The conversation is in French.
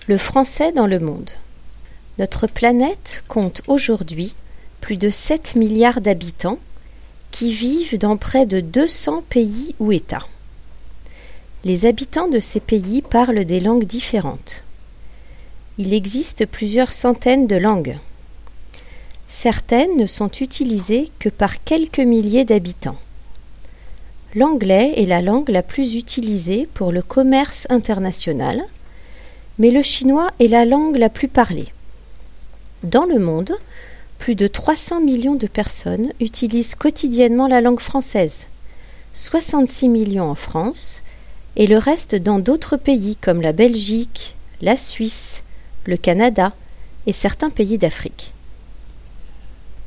Le français dans le monde. Notre planète compte aujourd'hui plus de 7 milliards d'habitants qui vivent dans près de 200 pays ou États. Les habitants de ces pays parlent des langues différentes. Il existe plusieurs centaines de langues. Certaines ne sont utilisées que par quelques milliers d'habitants. L'anglais est la langue la plus utilisée pour le commerce international, mais le chinois est la langue la plus parlée. Dans le monde, plus de 300 millions de personnes utilisent quotidiennement la langue française, 66 millions en France, et le reste dans d'autres pays comme la Belgique, la Suisse, le Canada et certains pays d'Afrique.